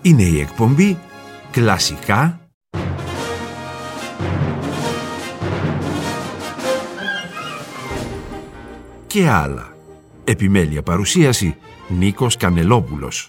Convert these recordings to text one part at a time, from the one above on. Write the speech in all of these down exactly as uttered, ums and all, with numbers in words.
Είναι η εκπομπή Κλασικά και άλλα. Επιμέλεια παρουσίαση Νίκος Κανελόπουλος.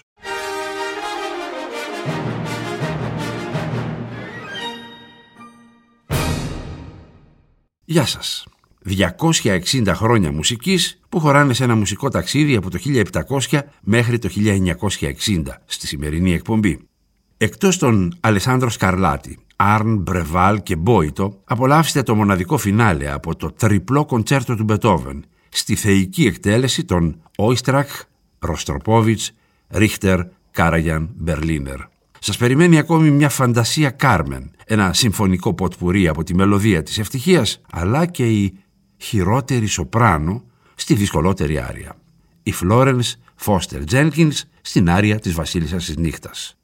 Γεια σας. διακόσια εξήντα χρόνια μουσικής που χωράνε σε ένα μουσικό ταξίδι από το χίλια επτακόσια μέχρι το χίλια εννιακόσια εξήντα στη σημερινή εκπομπή. Εκτός των Αλεσάνδρο Σκαρλάτι, Άρν, Μπρεβάλ και Μπόιτο, απολαύστε το μοναδικό φινάλε από το τριπλό κοντσέρτο του Μπετόβεν στη θεϊκή εκτέλεση των Όιστραχ, Ροστροπόβιτς, Ρίχτερ, Κάραγιαν, Μπερλίνερ. Σας περιμένει ακόμη μια φαντασία Κάρμεν, ένα συμφωνικό ποτπουρί από τη μελωδία της ευτυχίας, αλλά και η χειρότερη σοπράνο στη δυσκολότερη άρια. Η Φλόρενς Φώστερ Τζένκινς στην άρια της Βασίλισσας της Νύχτας.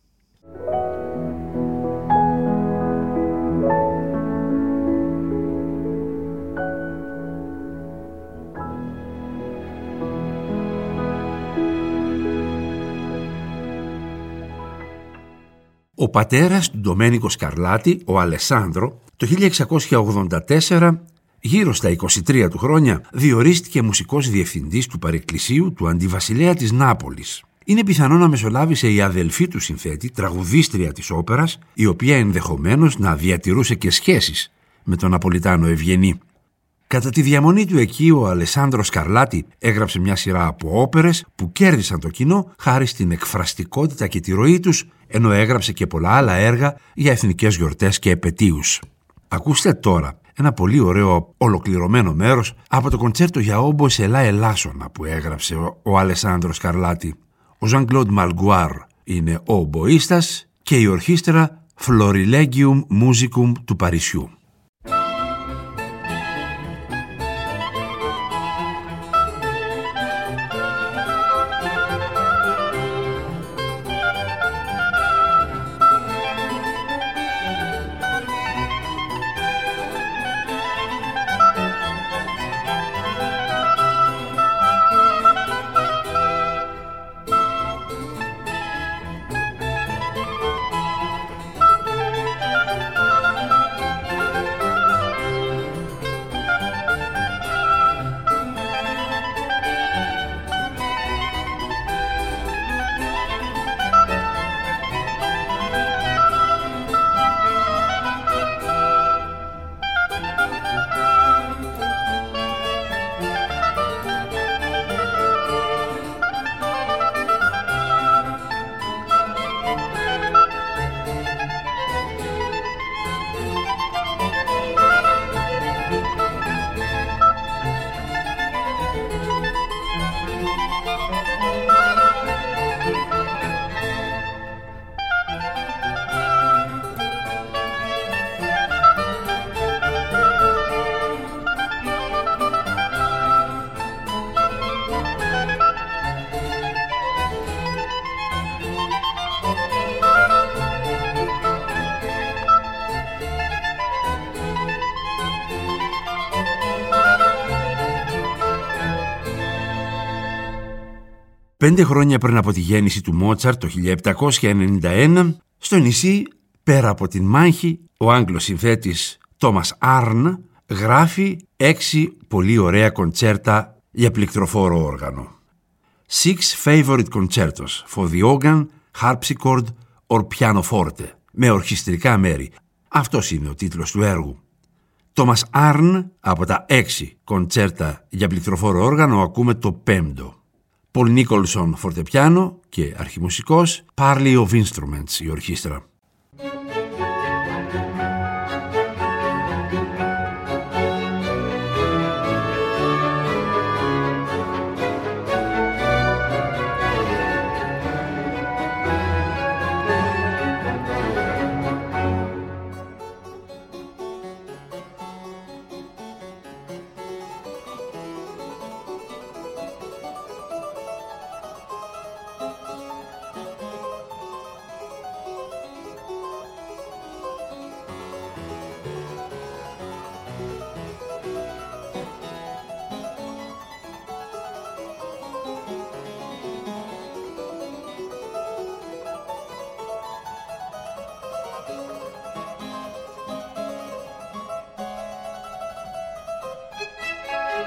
Ο πατέρας του Ντομένικο Σκαρλάτι, ο Αλεσάνδρο, το χίλια εξακόσια ογδόντα τέσσερα, γύρω στα είκοσι τρία του χρόνια, διορίστηκε μουσικός διευθυντής του παρεκκλησίου του αντιβασιλέα της Νάπολης. Είναι πιθανό να μεσολάβησε η αδελφή του συνθέτη, τραγουδίστρια της όπερας, η οποία ενδεχομένως να διατηρούσε και σχέσεις με τον Ναπολιτάνο Ευγενή. Κατά τη διαμονή του εκεί, ο Αλεσάνδρο Σκαρλάτι έγραψε μια σειρά από όπερες που κέρδισαν το κοινό χάρη στην εκφραστικότητα και τη ροή τους, ενώ έγραψε και πολλά άλλα έργα για εθνικές γιορτές και επετείους. Ακούστε τώρα ένα πολύ ωραίο ολοκληρωμένο μέρος από το κοντσέρτο για όμπο Ελά Ελάσσονα που έγραψε ο Αλεσάνδρο Σκαρλάτι. Ο Ζαν-Κλοντ Μαλγκουάρ είναι ο ομποίστας και η ορχήστρα Florilegium Musicum του Παρισιού. Πέντε χρόνια πριν από τη γέννηση του Μότσαρτ το χίλια επτακόσια ενενήντα ένα, στο νησί, πέρα από την μάχη, ο Άγγλος συνθέτης Τόμας Άρν γράφει έξι πολύ ωραία κοντσέρτα για πληκτροφόρο όργανο. Six favorite concertos for the organ, harpsichord or pianoforte, με ορχιστρικά μέρη. Αυτός είναι ο τίτλος του έργου. Τόμας Άρν, από τα έξι κοντσέρτα για πληκτροφόρο όργανο ακούμε το πέμπτο. Πολ Νίκολσον φορτεπιάνο και αρχιμουσικός, Parley of Instruments η ορχήστρα.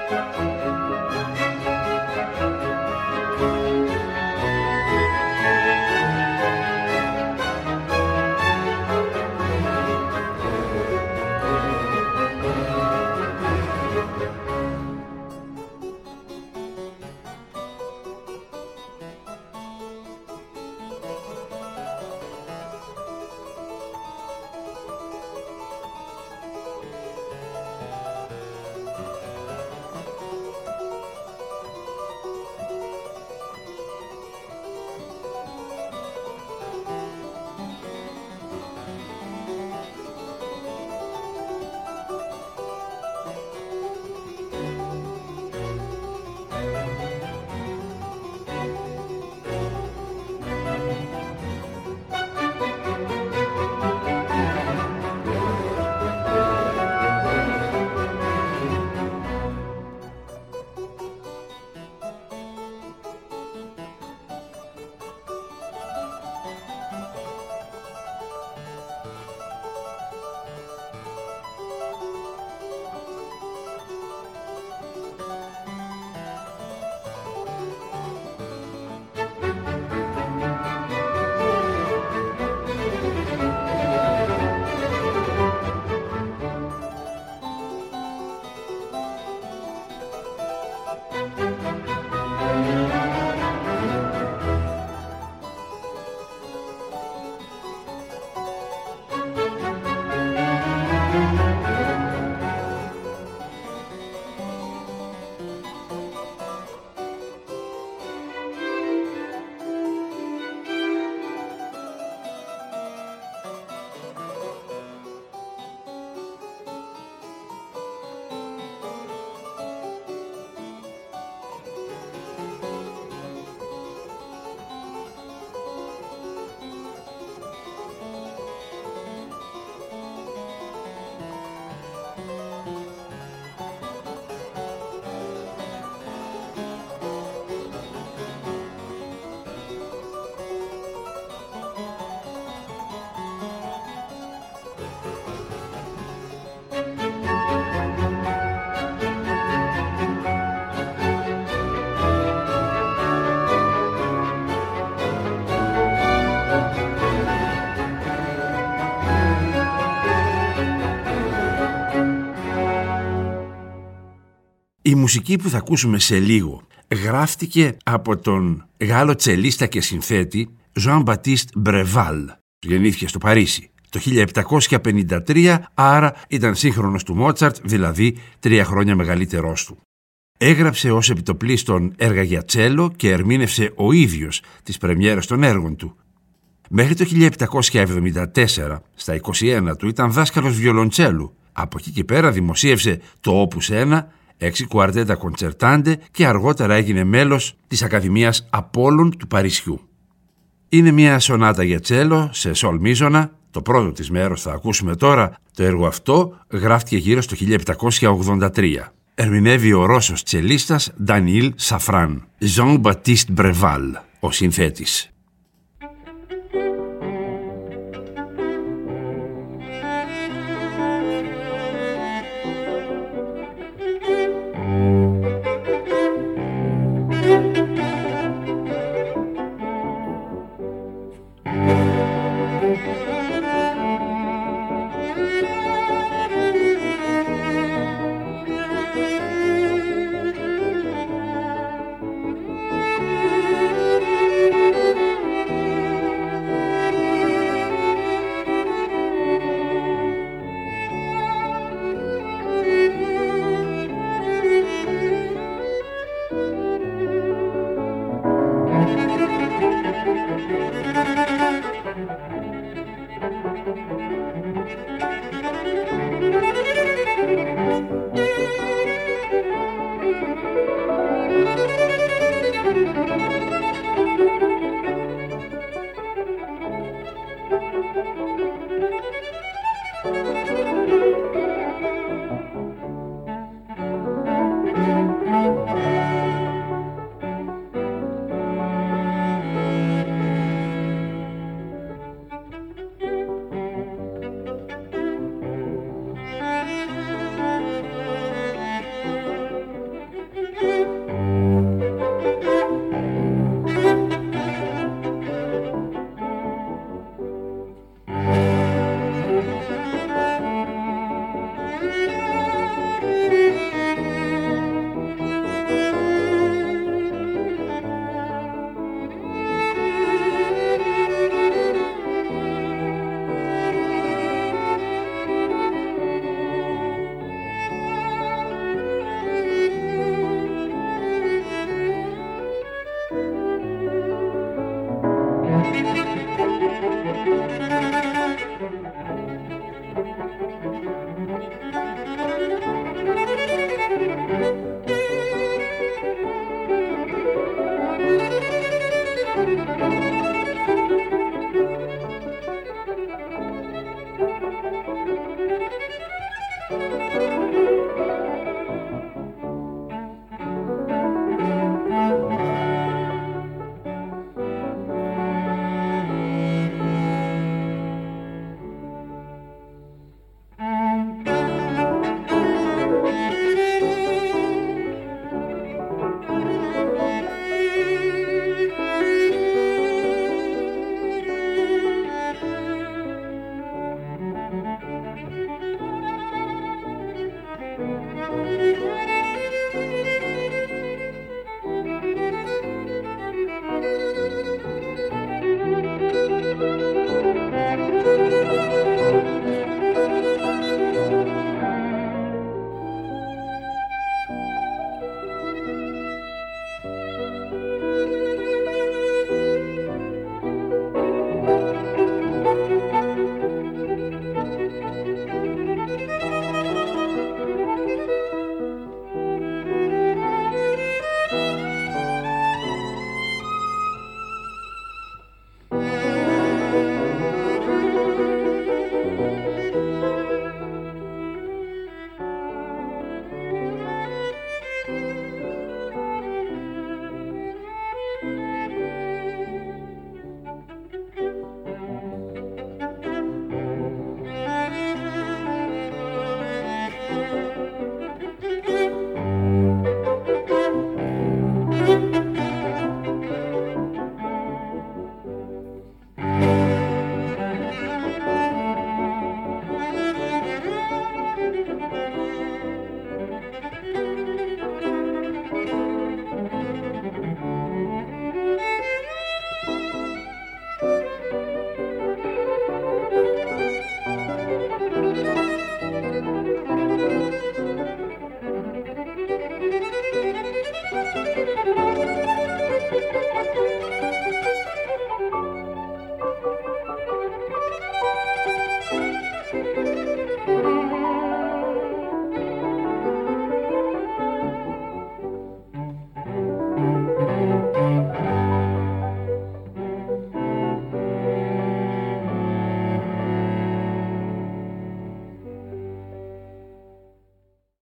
Η μουσική που θα ακούσουμε σε λίγο γράφτηκε από τον Γάλλο τσελίστα και συνθέτη Jean-Baptiste Breval. Γεννήθηκε στο Παρίσι το χίλια επτακόσια πενήντα τρία, άρα ήταν σύγχρονος του Μότσαρτ, δηλαδή τρία χρόνια μεγαλύτερός του. Έγραψε ως επιτοπλίστων έργα για τσέλο και ερμήνευσε ο ίδιος τις πρεμιέρες των έργων του. Μέχρι το χίλια επτακόσια εβδομήντα τέσσερα, στα είκοσι ένα του, ήταν δάσκαλος βιολοντσέλου. Από εκεί και πέρα δημοσίευσε το Opus ένα, έξι κουαρτέτα κοντσερτάντε και αργότερα έγινε μέλος της Ακαδημίας Απόλλων του Παρισιού. Είναι μια σονάτα για τσέλο σε σολ μίζωνα, το πρώτο της μέρος θα ακούσουμε τώρα. Το έργο αυτό γράφτηκε γύρω στο χίλια επτακόσια ογδόντα τρία. Ερμηνεύει ο Ρώσος τσελίστας Ντανιήλ Σαφράν, Jean-Baptiste Breval, ο συνθέτης. Thank you.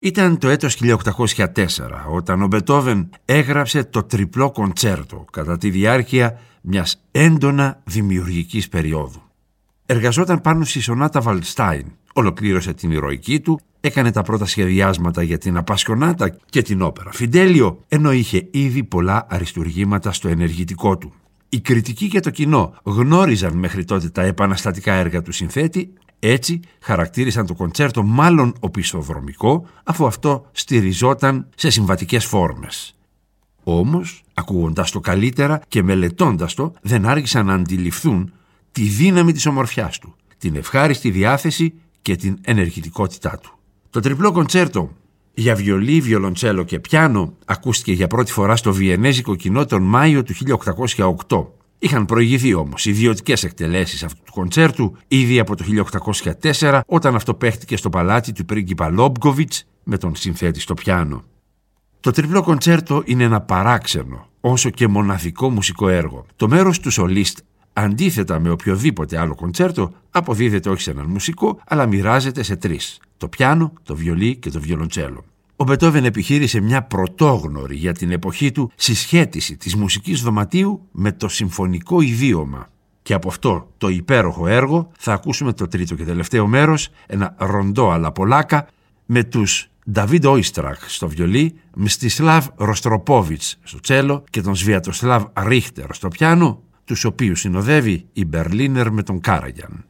Ήταν το έτος χίλια οκτακόσια τέσσερα όταν ο Μπετόβεν έγραψε το τριπλό κοντσέρτο κατά τη διάρκεια μιας έντονα δημιουργικής περίοδου. Εργαζόταν πάνω στη σονάτα Βαλστάιν, ολοκλήρωσε την ηρωική του, έκανε τα πρώτα σχεδιάσματα για την Απασιονάτα και την όπερα Φιντέλιο, ενώ είχε ήδη πολλά αριστουργήματα στο ενεργητικό του. Οι κριτικοί και το κοινό γνώριζαν μέχρι τότε τα επαναστατικά έργα του συνθέτη, έτσι χαρακτήρισαν το κοντσέρτο μάλλον οπισθοδρομικό, αφού αυτό στηριζόταν σε συμβατικές φόρμες. Όμως, ακούγοντας το καλύτερα και μελετώντας το, δεν άργησαν να αντιληφθούν τη δύναμη της ομορφιάς του, την ευχάριστη διάθεση και την ενεργητικότητά του. Το τριπλό κοντσέρτο για βιολί, βιολοντσέλο και πιάνο ακούστηκε για πρώτη φορά στο βιενέζικο κοινό τον Μάιο του χίλια οκτακόσια οκτώ. Είχαν προηγηθεί όμως ιδιωτικές εκτελέσεις αυτού του κοντσέρτου ήδη από το χίλια οκτακόσια τέσσερα, όταν αυτό παίχτηκε στο παλάτι του πρίγκιπα Λόμπκοβιτς με τον συνθέτη στο πιάνο. Το τριπλό κοντσέρτο είναι ένα παράξενο, όσο και μοναδικό μουσικό έργο. Το μέρος του σολίστ, αντίθετα με οποιοδήποτε άλλο κοντσέρτο, αποδίδεται όχι σε έναν μουσικό, αλλά μοιράζεται σε τρεις: το πιάνο, το βιολί και το βιολοντσέλο. Ο Μπετόβεν επιχείρησε μια πρωτόγνωρη για την εποχή του συσχέτιση της μουσικής δωματίου με το συμφωνικό ιδίωμα. Και από αυτό το υπέροχο έργο θα ακούσουμε το τρίτο και τελευταίο μέρος, ένα ροντό αλλά πολάκα, με τους Νταβίντ Όιστραχ στο βιολί, Μστισλάβ Ροστροπόβιτς στο τσέλο και τον Σβιατοσλάβ Ρίχτερ στο πιάνο, τους οποίους συνοδεύει η Μπερλίνερ με τον Κάραγιαν.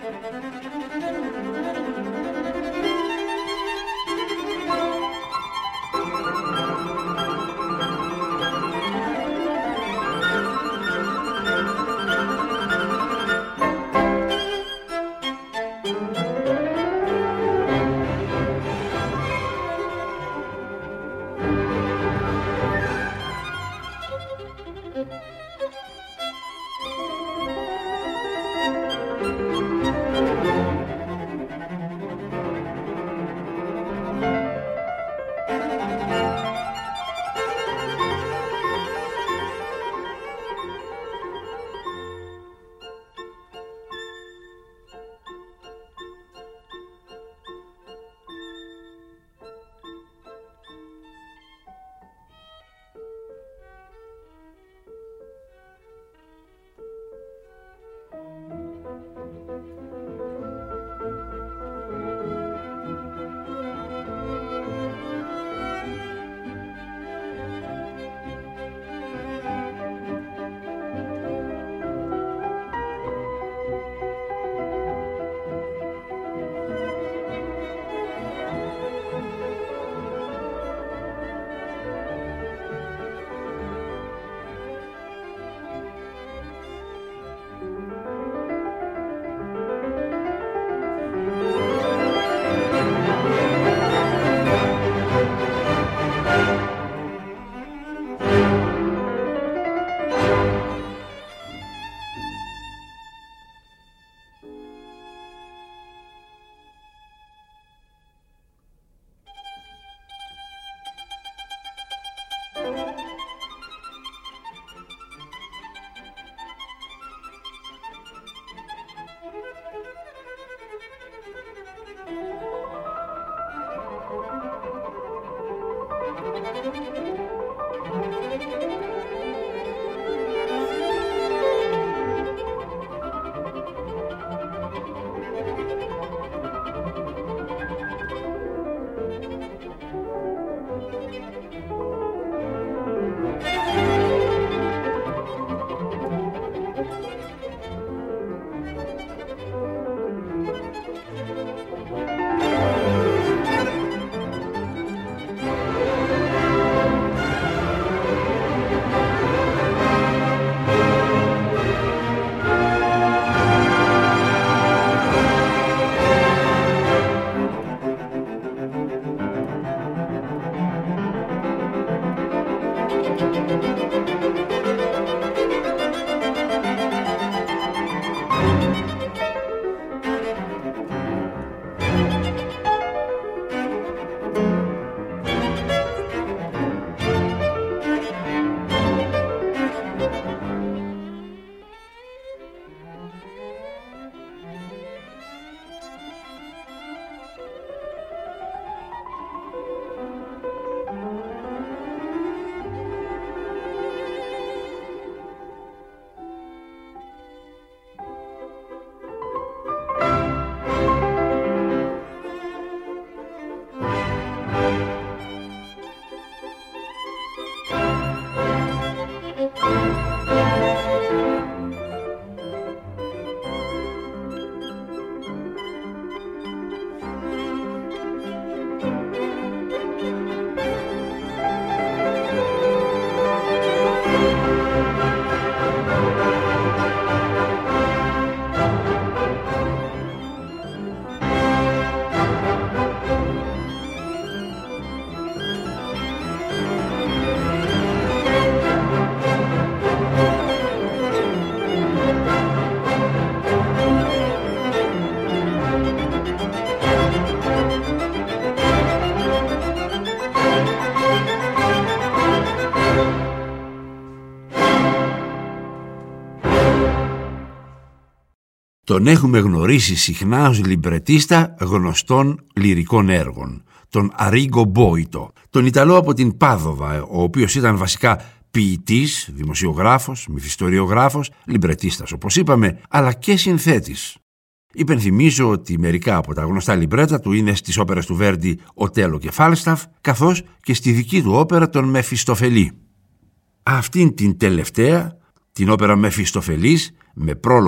Τον έχουμε γνωρίσει συχνά ως λιμπρετίστα γνωστών λυρικών έργων, τον Αρίγκο Μπόιτο, τον Ιταλό από την Πάδοβα, ο οποίος ήταν βασικά ποιητής, δημοσιογράφος, μυθιστοριογράφος, λιμπρετίστας όπως είπαμε, αλλά και συνθέτης. Υπενθυμίζω ότι μερικά από τα γνωστά λιμπρέτα του είναι στις όπερες του Βέρντι «Οτέλο» και «Φάλσταφ», καθώς και στη δική του όπερα «Τον Μεφιστοφελή». Αυτήν την τελευταία, την όπερα «Μεφιστοφελής», με πρόλογο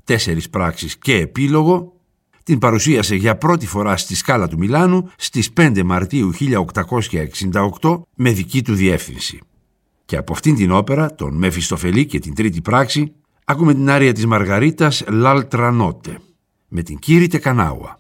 τέσσερις πράξεις και επίλογο, την παρουσίασε για πρώτη φορά στη Σκάλα του Μιλάνου στις πέντε Μαρτίου χίλια οκτακόσια εξήντα οκτώ με δική του διεύθυνση. Και από αυτήν την όπερα, τον Μεφιστοφελή και την τρίτη πράξη, ακούμε την άρια της Μαργαρίτας «L'altra notte» με την Κύρη Τεκανάουα.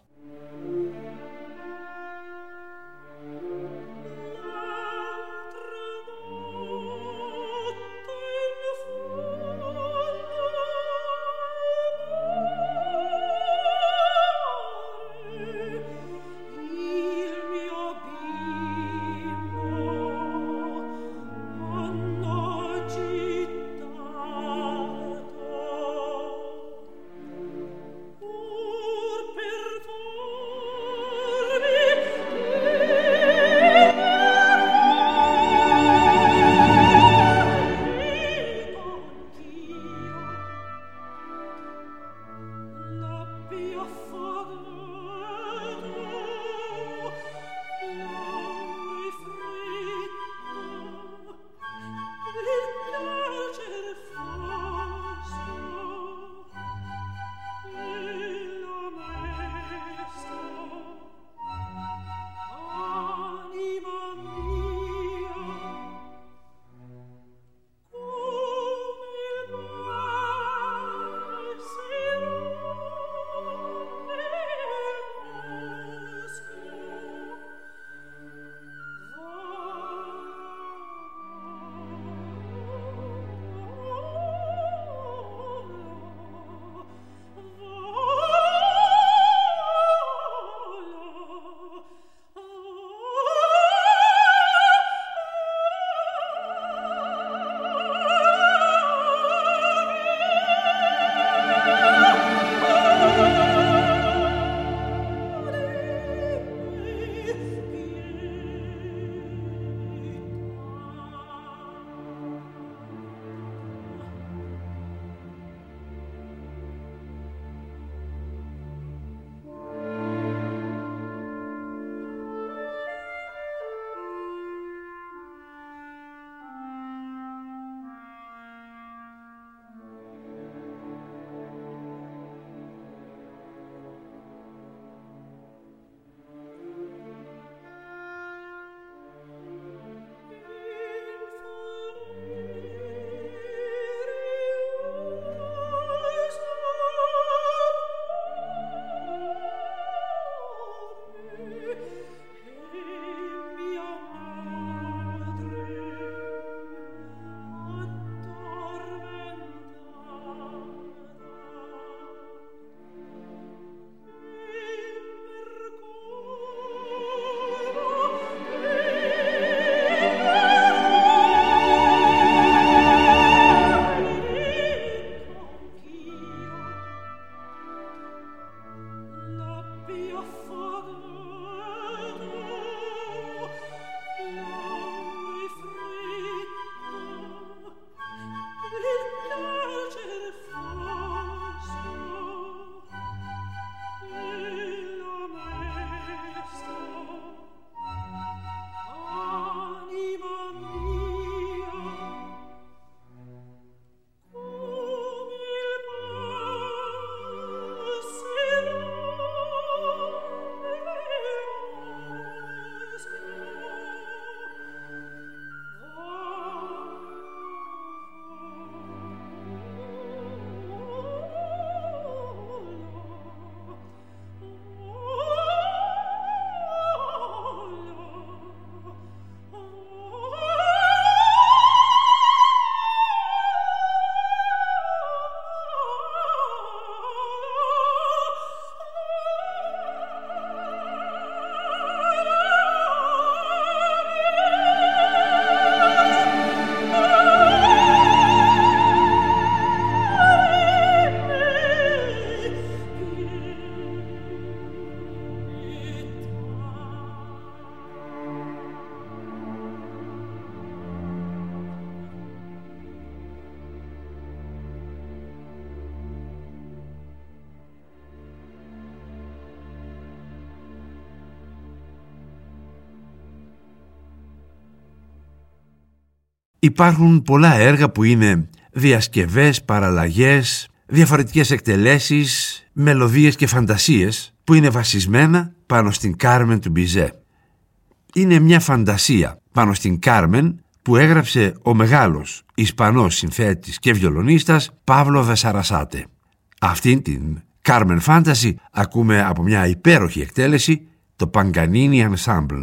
Υπάρχουν πολλά έργα που είναι διασκευές, παραλλαγές, διαφορετικές εκτελέσεις, μελωδίες και φαντασίες που είναι βασισμένα πάνω στην Κάρμεν του Μπιζέ. Είναι μια φαντασία πάνω στην Κάρμεν που έγραψε ο μεγάλος Ισπανός συνθέτης και βιολονίστας Παύλο δε Σαρασάτε. Αυτήν την Κάρμεν Φάνταση ακούμε από μια υπέροχη εκτέλεση, το Paganini Ensemble.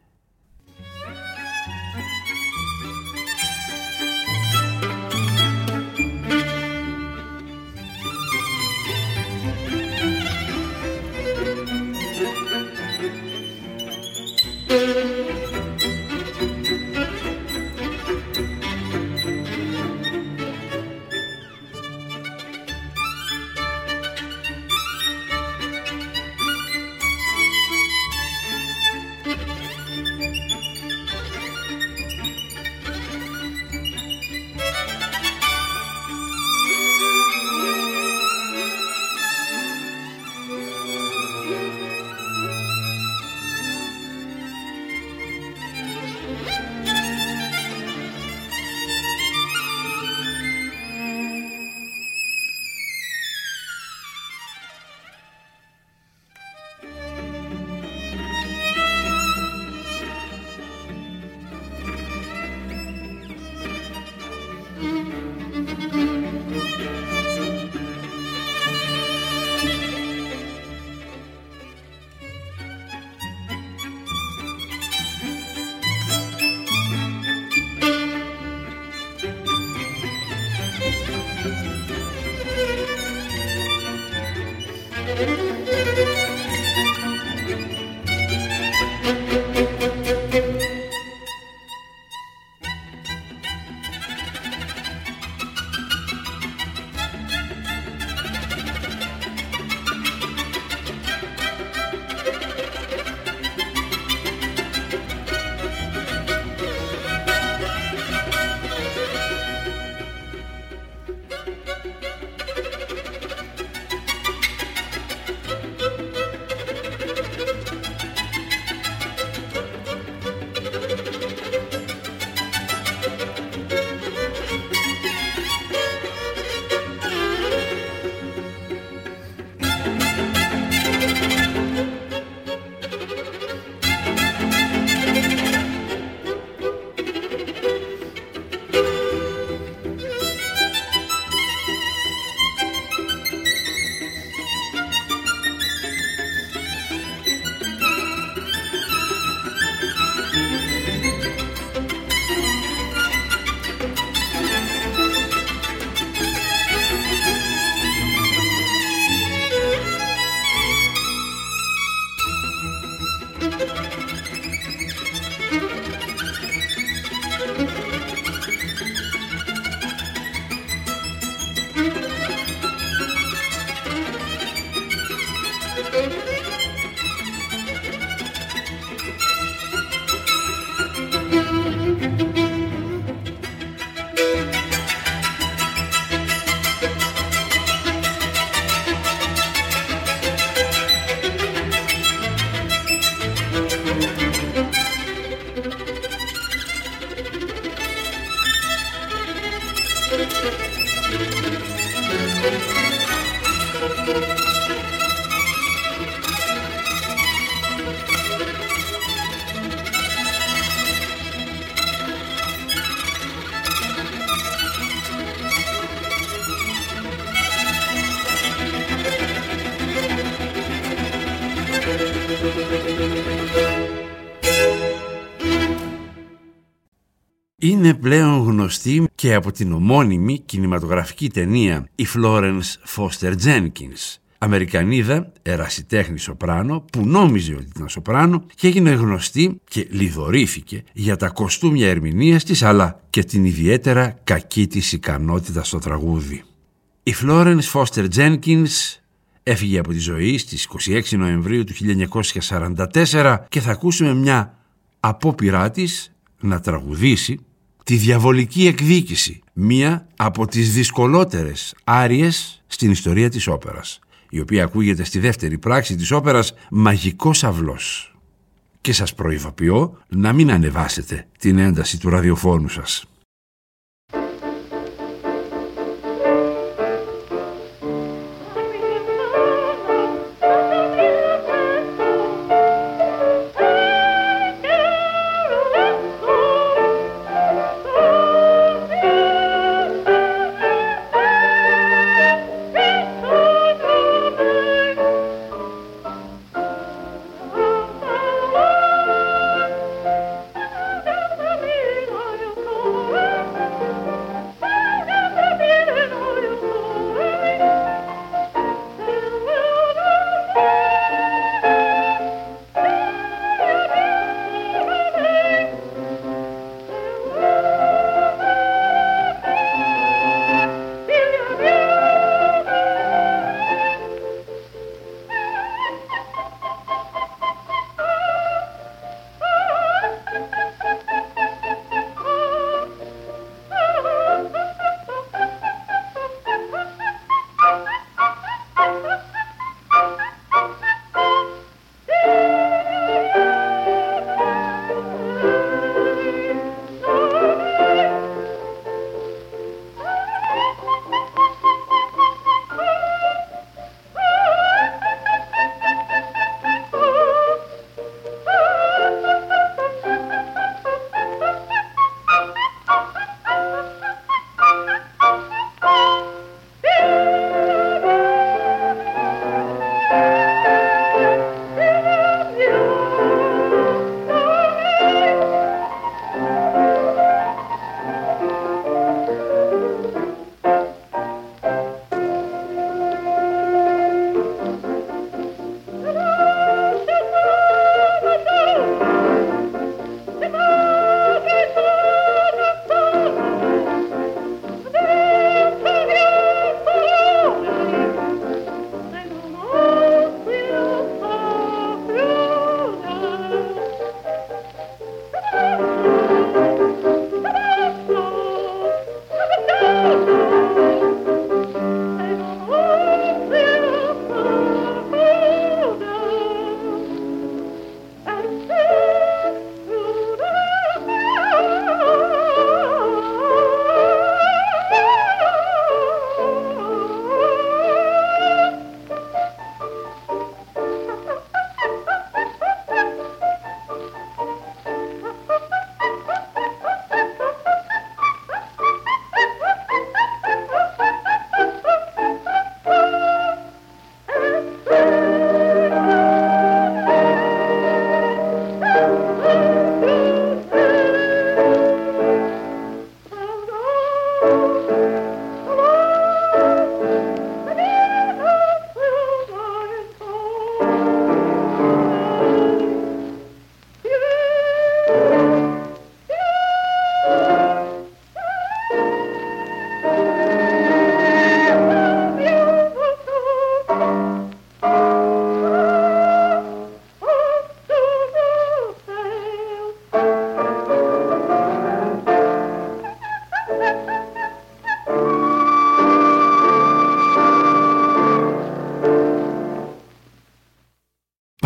Είναι πλέον γνωστή και από την ομώνυμη κινηματογραφική ταινία η Florence Foster Jenkins, Αμερικανίδα ερασιτέχνη σοπράνο που νόμιζε ότι ήταν σοπράνο και έγινε γνωστή και λιδωρήθηκε για τα κοστούμια ερμηνείας της αλλά και την ιδιαίτερα κακή της ικανότητα στο τραγούδι. Η Florence Foster Jenkins έφυγε από τη ζωή στις είκοσι έξι Νοεμβρίου του χίλια εννιακόσια σαράντα τέσσερα και θα ακούσουμε μια απόπειρά της να τραγουδήσει τη Διαβολική Εκδίκηση, μία από τις δυσκολότερες άριες στην ιστορία της όπερας, η οποία ακούγεται στη δεύτερη πράξη της όπερας «Μαγικός αυλός». Και σας προειδοποιώ να μην ανεβάσετε την ένταση του ραδιοφώνου σας.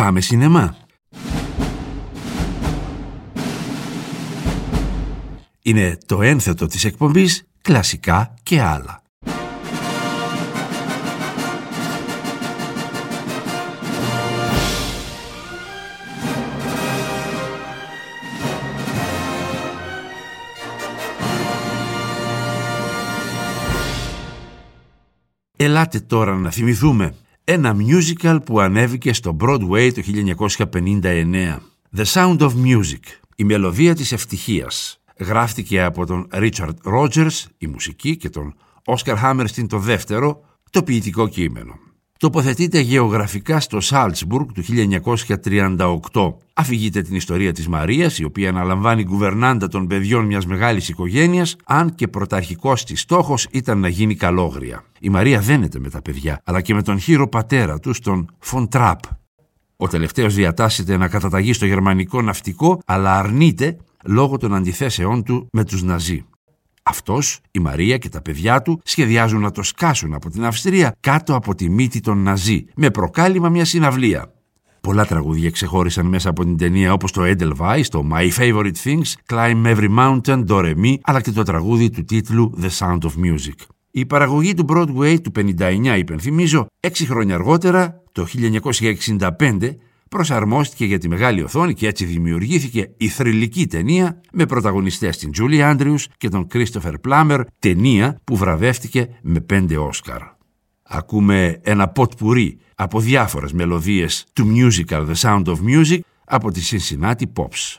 Πάμε σινεμά. Είναι το ένθετο της εκπομπής «Κλασικά και άλλα». Ελάτε τώρα να θυμηθούμε ένα musical που ανέβηκε στο Broadway το χίλια εννιακόσια πενήντα εννέα. The Sound of Music, η μελωδία της ευτυχίας. Γράφτηκε από τον Richard Rogers, η μουσική, και τον Oscar Hammerstein το δεύτερο, το ποιητικό κείμενο. Τοποθετείται γεωγραφικά στο Salzburg του χίλια εννιακόσια τριάντα οκτώ. Αφηγείται την ιστορία της Μαρίας, η οποία αναλαμβάνει γκουβερνάντα των παιδιών μιας μεγάλης οικογένειας, αν και πρωταρχικός της στόχος ήταν να γίνει καλόγρια. Η Μαρία δένεται με τα παιδιά, αλλά και με τον χήρο πατέρα τους, τον Φον Τραπ. Ο τελευταίος διατάσσεται να καταταγεί στο γερμανικό ναυτικό, αλλά αρνείται λόγω των αντιθέσεών του με τους Ναζί. Αυτός, η Μαρία και τα παιδιά του σχεδιάζουν να το σκάσουν από την Αυστρία κάτω από τη μύτη των Ναζί, με προκάλημα μια συναυλία. Πολλά τραγούδια ξεχώρισαν μέσα από την ταινία, όπως το Edelweiss, το My Favorite Things, Climb Every Mountain, Do Re Mi, αλλά και το τραγούδι του τίτλου The Sound of Music. Η παραγωγή του Broadway του πενήντα εννέα, υπενθυμίζω, έξι χρόνια αργότερα, το χίλια εννιακόσια εξήντα πέντε, προσαρμόστηκε για τη μεγάλη οθόνη και έτσι δημιουργήθηκε η θρυλική ταινία με πρωταγωνιστές την Julie Andrews και τον Christopher Plummer, ταινία που βραβεύτηκε με πέντε Όσκαρ. Ακούμε ένα ποτπουρί από διάφορες μελωδίες του musical The Sound of Music από τη Cincinnati Pops.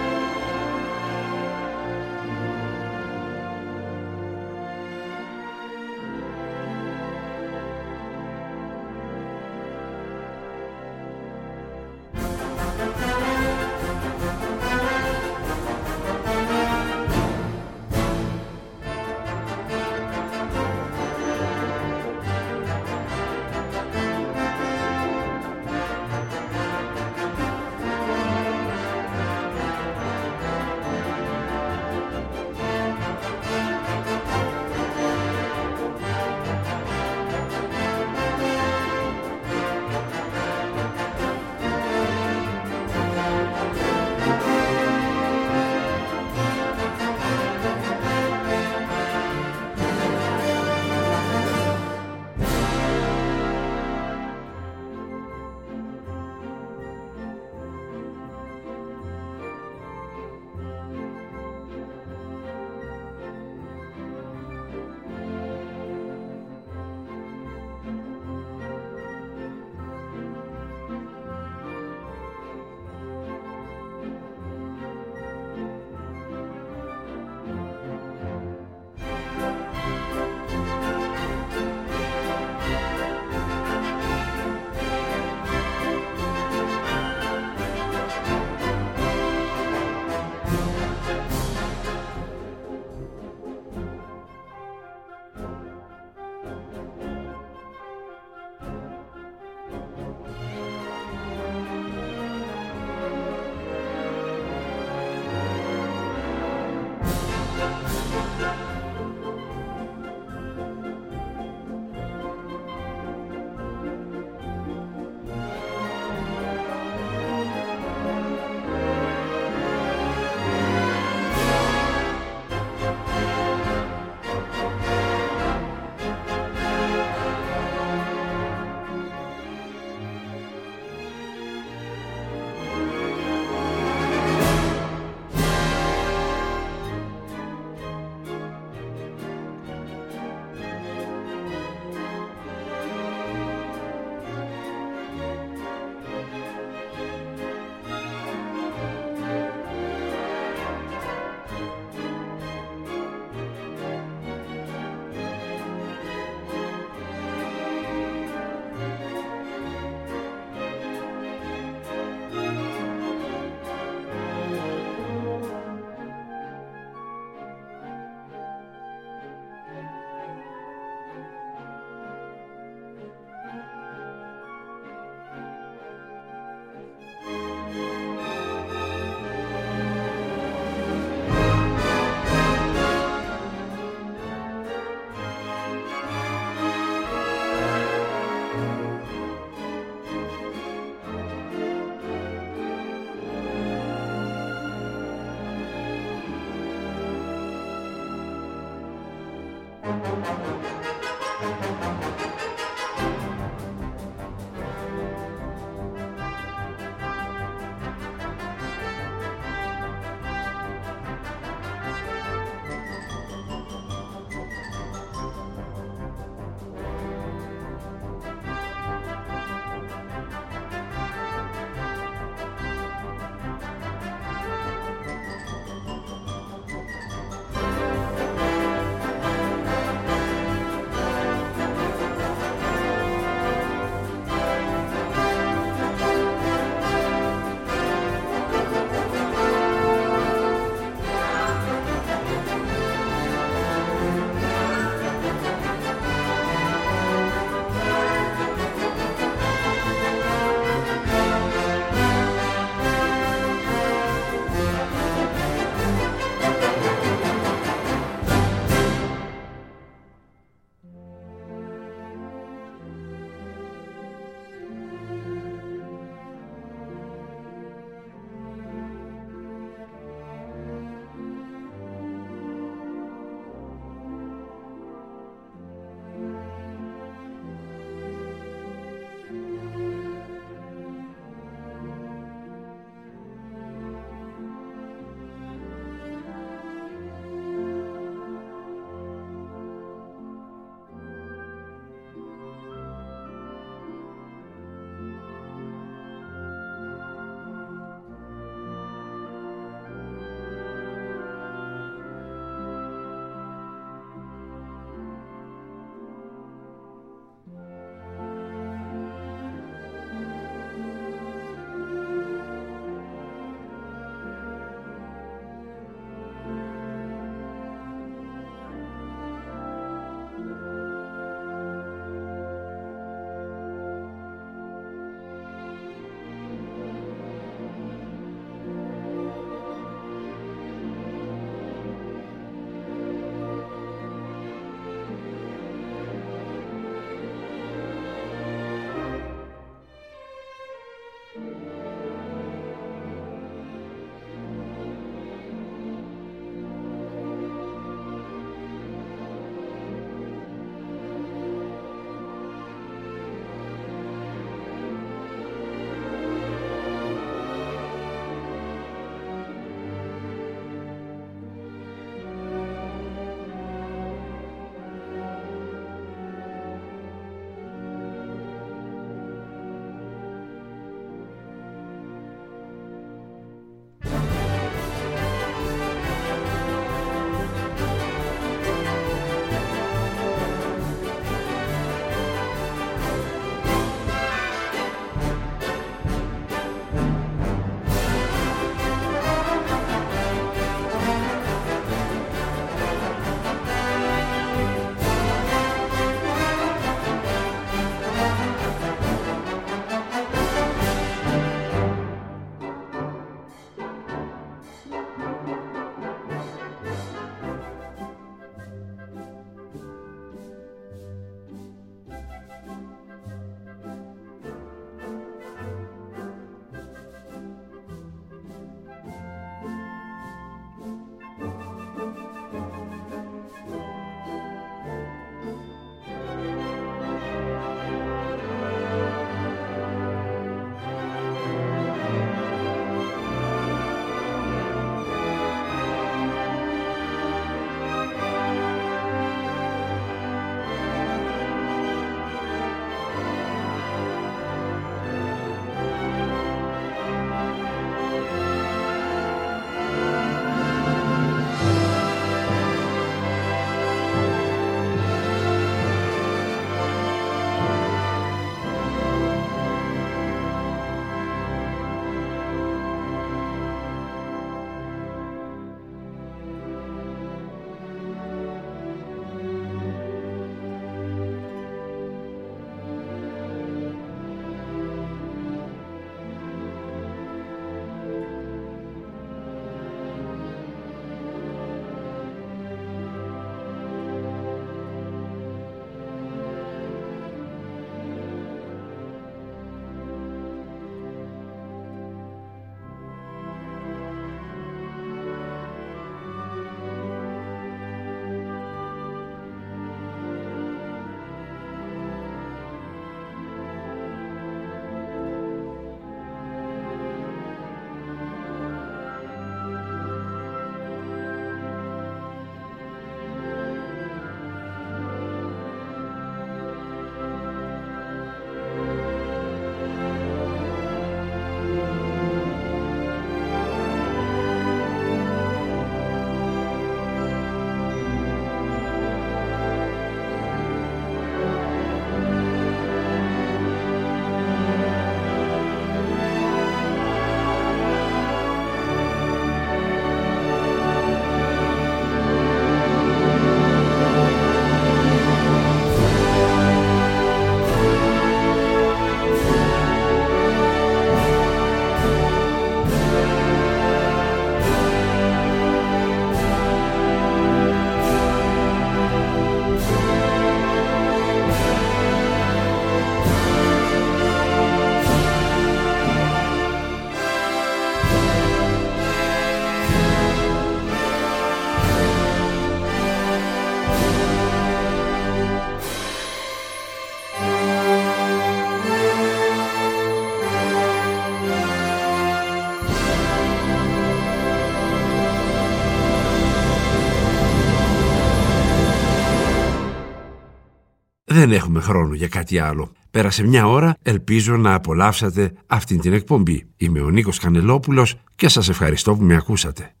δεν έχουμε χρόνο για κάτι άλλο. Πέρασε μια ώρα, ελπίζω να απολαύσατε αυτήν την εκπομπή. Είμαι ο Νίκος Κανελόπουλος και σας ευχαριστώ που με ακούσατε.